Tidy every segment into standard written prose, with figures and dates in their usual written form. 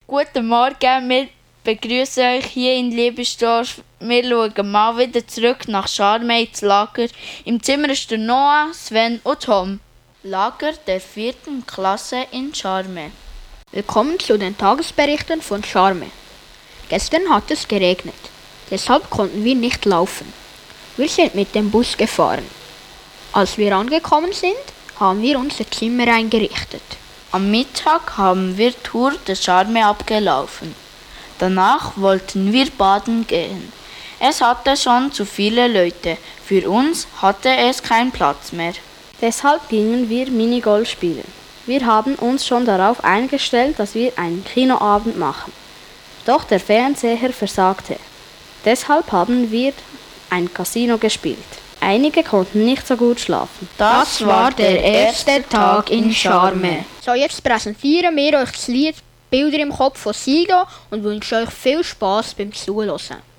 Guten Morgen, wir begrüßen euch hier in Liebesdorf. Wir schauen mal wieder zurück nach Scharmey ins Lager. Im Zimmer ist der Noah, Sven und Tom. Lager der 4. Klasse in Scharmey. Willkommen zu den Tagesberichten von Scharmey. Gestern hat es geregnet, deshalb konnten wir nicht laufen. Wir sind mit dem Bus gefahren. Als wir angekommen sind, haben wir unser Zimmer eingerichtet. Am Mittag haben wir Tour de Scharmey abgelaufen. Danach wollten wir baden gehen. Es hatte schon zu viele Leute. Für uns hatte es keinen Platz mehr. Deshalb gingen wir Minigolf spielen. Wir haben uns schon darauf eingestellt, dass wir einen Kinoabend machen. Doch der Fernseher versagte. Deshalb haben wir ein Casino gespielt. Einige konnten nicht so gut schlafen. Das war der erste Tag in Scharmey. So, jetzt präsentieren wir euch das Lied Bilder im Kopf von Sido und wünschen euch viel Spaß beim Zuhören.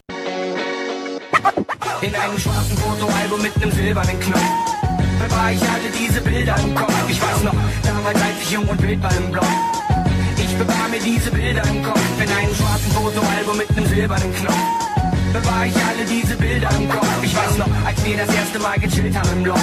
In einem schwarzen Fotoalbum mit einem silbernen Knopf bewahre ich alle diese Bilder im Kopf. Ich weiß noch, damals als ich jung und wild war im Block. Ich bewahre mir diese Bilder im Kopf. In einem schwarzen Fotoalbum mit einem silbernen Knopf bewahre ich alle diese Bilder im Kopf. Ich weiß noch, als wir das erste Mal gechillt haben im Loch.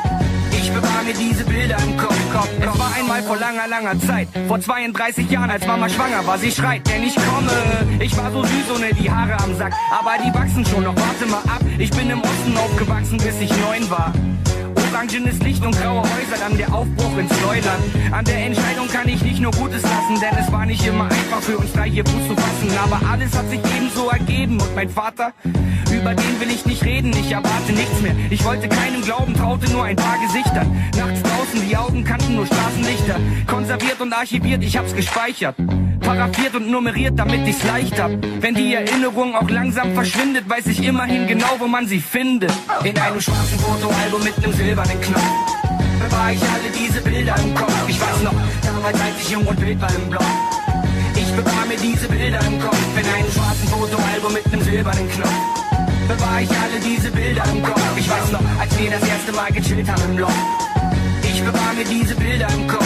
Ich bewahre mir diese Bilder im Kopf. Es war einmal vor langer, langer Zeit, vor 32 Jahren, als Mama schwanger war. Sie schreit, denn ich komme. Ich war so süß ohne die Haare am Sack, aber die wachsen schon noch, warte mal ab. Ich bin im Osten aufgewachsen, bis ich 9 war. Orangenes Licht und graue Häuser, dann der Aufbruch ins Neuland. An der Entscheidung kann ich nicht nur Gutes lassen, denn es war nicht immer einfach für uns 3 hier Fuß zu fassen. Aber alles hat sich ebenso ergeben und mein Vater, über den will ich nicht reden, ich erwarte nichts mehr. Ich wollte keinem glauben, traute nur ein paar Gesichtern. Nachts draußen, die Augen kannten nur Straßenlichter. Konserviert und archiviert, ich hab's gespeichert. Paraphiert und nummeriert, damit ich's leicht hab. Wenn die Erinnerung auch langsam verschwindet, weiß ich immerhin genau, wo man sie findet. In einem schwarzen Fotoalbum mit nem silbernen Knopf bewahre ich alle diese Bilder im Kopf. Ich weiß noch, damals als ich jung und wild war im Block. Ich bewahre mir diese Bilder im Kopf. In einem schwarzen Fotoalbum mit nem silbernen Knopf bewahre ich alle diese Bilder im Kopf. Ich weiß noch, als wir das erste Mal gechillt haben im Loch. Ich bewahre mir diese Bilder im Kopf.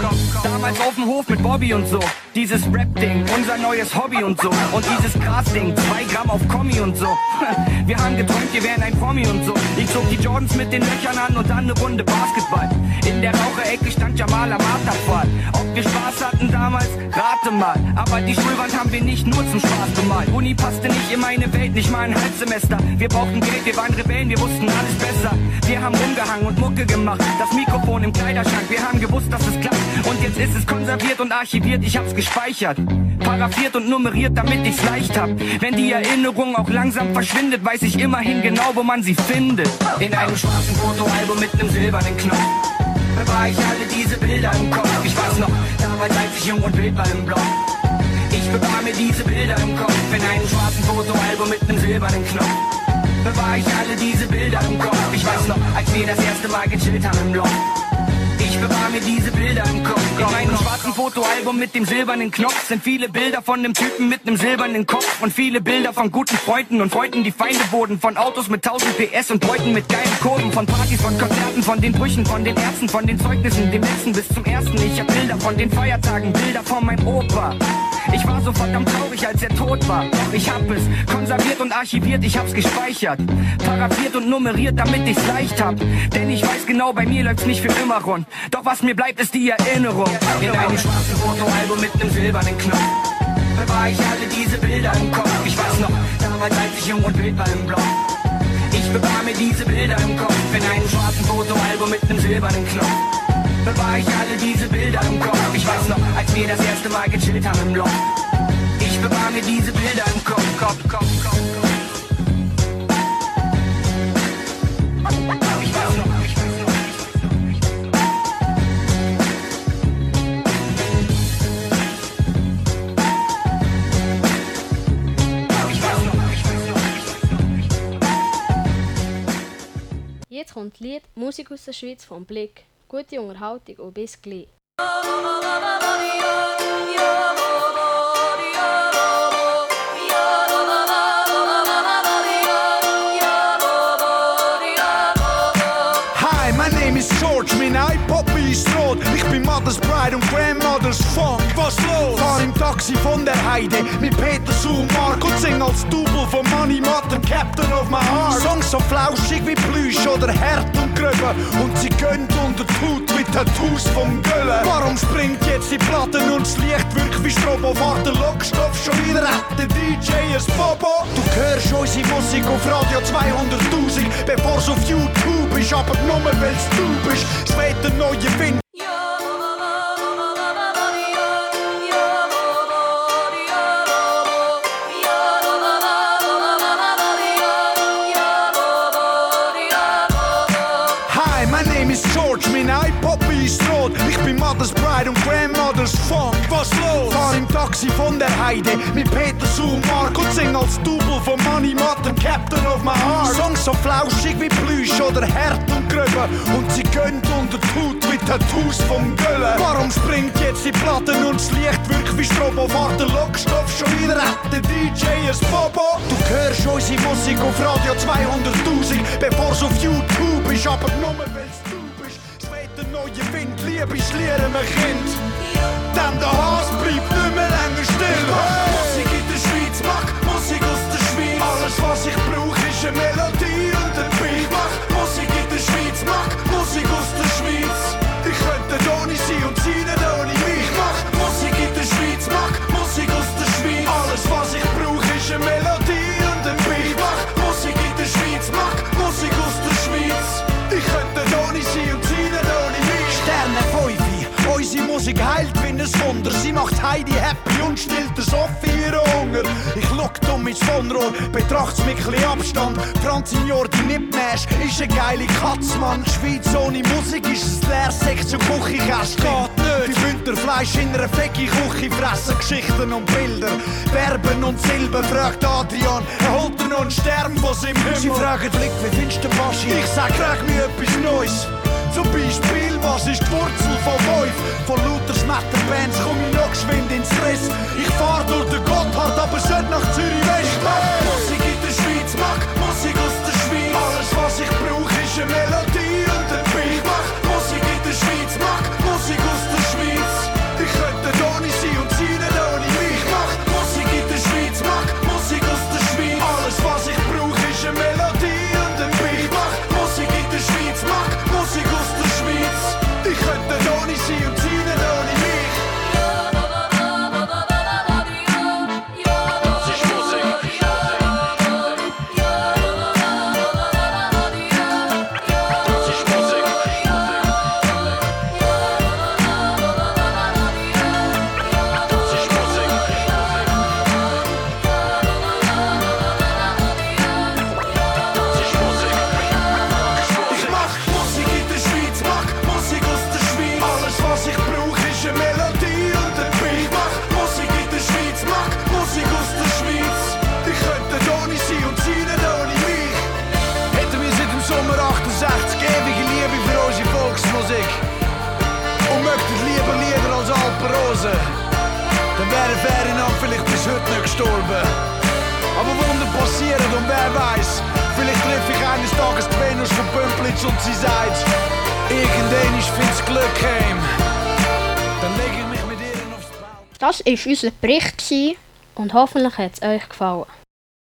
Damals auf dem Hof mit Bobby und so. Dieses Rap-Ding, unser neues Hobby und so. Und dieses Gras-Ding, 2 Gramm auf Kommi und so. Wir haben geträumt, wir wären ein Promi und so. Ich zog die Jordans mit den Löchern an und dann eine Runde Basketball. In der Raucherecke stand Jamal am Marterpfahl. Ob wir Spaß hatten damals? Rate mal. Aber die Schulwand haben wir nicht nur zum Spaß bemalt. Uni passte nicht in meine Welt, nicht mal ein Halbsemester. Wir brauchten Geld, wir waren Rebellen, wir wussten alles besser. Wir haben rumgehangen und Mucke gemacht. Das Mikrofon im Kleiderschrank, wir haben gewusst, dass es klappt. Und jetzt ist es konserviert und archiviert, ich hab's gespeichert. Paraphiert und nummeriert, damit ich's leicht hab. Wenn die Erinnerung auch langsam verschwindet, weiß ich immerhin genau, wo man sie findet. In einem schwarzen Fotoalbum mit nem silbernen Knopf bewahre ich alle diese Bilder im Kopf. Ich weiß noch, damals als ich jung und wild war im Block. Ich bewahre mir diese Bilder im Kopf. In einem schwarzen Fotoalbum mit nem silbernen Knopf bewahre ich alle diese Bilder im Kopf. Ich weiß noch, als wir das erste Mal gechillt haben im Loch. Ich bewahre mir diese Bilder im Kopf. In meinem schwarzen Fotoalbum mit dem silbernen Knopf sind viele Bilder von dem Typen mit nem silbernen Kopf. Und viele Bilder von guten Freunden und Freunden, die Feinde wurden. Von Autos mit 1000 PS und Beuten mit geilen Kurven. Von Partys, von Konzerten, von den Brüchen, von den Ärzten, von den Zeugnissen, dem letzten bis zum ersten. Ich hab Bilder von den Feiertagen, Bilder von meinem Opa. Ich war so verdammt traurig, als er tot war. Doch ich hab es konserviert und archiviert, ich hab's gespeichert. Paraphiert und nummeriert, damit ich's leicht hab. Denn ich weiß genau, bei mir läuft's nicht für immer rund. Doch was mir bleibt, ist die Erinnerung. In einem schwarzen Fotoalbum mit nem silbernen Knopf bewahre ich alle diese Bilder im Kopf. Ich weiß noch, damals als ich jung und wild war im Block. Ich bewahre mir diese Bilder im Kopf. In einem schwarzen Fotoalbum mit nem silbernen Knopf bewahre ich alle diese Bilder im Kopf. Ich weiß noch, als wir das erste Mal gechillt haben im Loch. Ich bewahre mir diese Bilder im Kopf. Jetzt kommt das Lied Musik aus der Schweiz vom Blick. Gute Unterhaltung und bis gleich. Hi, my name is George, mein iPod ist rot. Ich bin Mothers Bride und Grandmothers Funk. Was los? Fahr im Tag Taxi von der Heide mit Peter und Mark und sing als Double von Money Matter, Captain of my Heart. Songs so flauschig wie Plüsch oder hart und gröber und sie gönnt unter die Haut mit Tattoos vom Göllen. Warum springt jetzt die Platten und das Licht wirkt wie Strobo? Fahrt der Lockstoff schon wieder hat der DJ ein Bobo. Du hörst unsere Musik auf Radio 200'000, bevor's auf YouTube ist, aber nur weil's du bist. Es weht der neue Wind. Mein iPod ist rot, ich bin Mother's Bride und Grandmother's Funk. Was los? Fahr im Taxi von der Heide mit Peter und Mark und sing als Double von Money Matter, Captain of my Heart. Songs so flauschig wie Plüsch oder hart und gröber und sie gönnt unter die Haut mit Tattoos vom Göllen. Warum springt jetzt die Platten und das Licht wirkt wie Strobo? Fahrt der Lockstoff schon wieder hat der DJ ein Bobo. Du hörst unsere Musik auf Radio 200'000, bevor's auf YouTube ist, aber nur weil's du bist. Der neue Wind, Liebe ist Lieren, mein Kind. Denn der Hass bleibt nicht mehr länger still. Musik in der Schweiz, mach Musik aus der Schweiz. Alles was ich brauch ist eine Melodie und ein Beat. Mach Musik in der Schweiz, mach Musik aus der Schweiz. Ich könnte ohne sie und sie nicht ohne mich. Mach Musik in der Schweiz, mach Musik aus der Schweiz. Alles was ich brauch ist eine Melodie und ein Beat. Mach Musik in der Schweiz, mach Musik aus der Schweiz. Ich könnte ohne sie und sie nicht ohne mich. Sterne 5, unsere Musik heilt wie ein Wunder. Sie macht Heidi happy und stillt der Sophie ihren Hunger. Ich schau dumm ins Wohnrohr, betracht's mit chli Abstand. Franz Signor, die mitmäsch, ist eine geile Katz, Mann. Schweiz ohne Musik ist ein leeres Sektion Küchenkästchen. Geht nicht. Die Winterfleisch in einer Fecki-Küche fressen Geschichten und Bilder. Verben und Silben, fragt Adrian, holt er noch einen Stern von seinem Himmel? Sie fragen Blick, wie findest du Baschi? Ich sag, frag mich etwas Neues. Zum Beispiel, was ist die Wurzel von Wolf? Von lauter Schmetterbands komm ich noch geschwind ins Stress. Ich fahr durch den Gotthard, aber sollte nach Zürich West. Mach Musik in der Schweiz, mach Musik aus der Schweiz. Alles was ich brauch ist eine Melodie und ein Beat. Mach Musik in der Schweiz, mach Musik aus der Schweiz. Ich könnte ohne sie und sie nicht ohne mich. Mach Musik in der Schweiz, mach Musik aus der Schweiz. Alles was ich brauch ist eine Melodie und ein Beat. Mach Musik in der Schweiz, mach Musik aus der Schweiz. Ich könnte ohne sie und sie nicht ohne mich. Das ist Musik. Das ist Musik. Das ist Musik. Das ist Musik. Ich mach Musik in der Schweiz, mach Musik aus der Schweiz. Alles was ich brauch ist eine Melodie und ein Beat. Mach Musik in der Schweiz, mach Musik aus der Schweiz. Ich könnte ohne sie und sie nicht ohne mich. Hätten wir seit dem Sommer 68 ewige Liebe für unsere Volksmusik und möchten lieber Lieder als Alpenrose, dann wäre Ferdinand vielleicht bis heute nicht gestorben. Aber Wunder passieren und wer weiß, vielleicht treffe ich eines Tages die Venus von Pümplitz und sie sagt, irgendwann ist find's Glück heim. Dann lege ich mich mit ihr aufs Bau. Das war unser Bericht. Und hoffentlich hat es euch gefallen.